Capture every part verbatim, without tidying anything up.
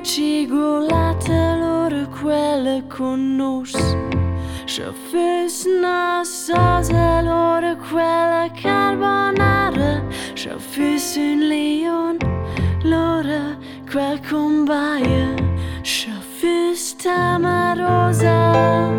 cigolata loro quella conosce. Se fosse una sosa loro quella carbonara. Se fosse un leon loro quel combaia. Se fosse tamarosa.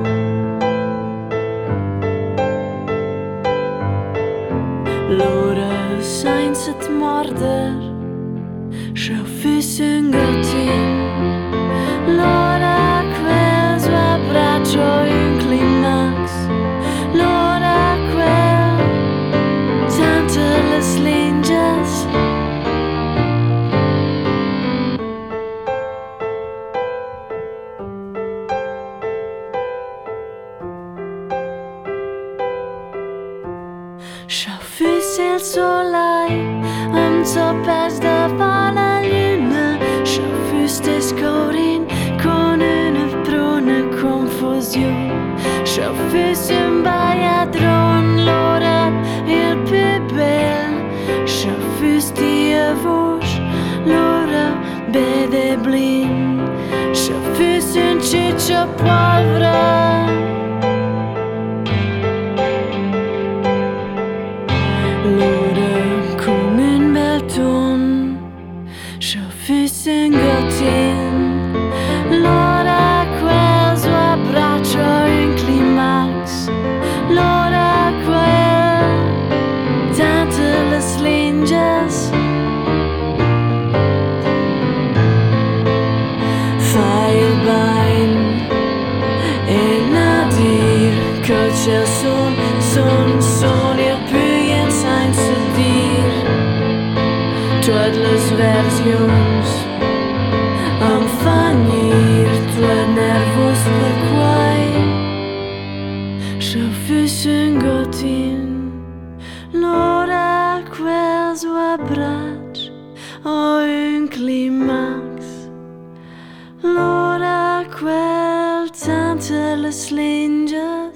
Loro senza te morder. Se fosse un gattin loro quel suo abbraccio un climax. Loro quel tanto le slinges. Se fosse il sole am toppes davant la luna. Se fosse scorin con una bruna confusione. Se fosse un baiadron l'ora il più bel. Se fosse die voce l'ora bede blin. Se fosse un ciccio povera. Loro come un bel ton. Se fosse un gattin loro quel suo abbraccio un climax. Loro quel tanto le slinges. Fai il bain e nadir che c'è son, son, son il più sense dir tot les versions em fan ir tot nervos per quai. Se fosse un gattin loro quel suo abbraccio o un climax. Loro quel tanto le slinge.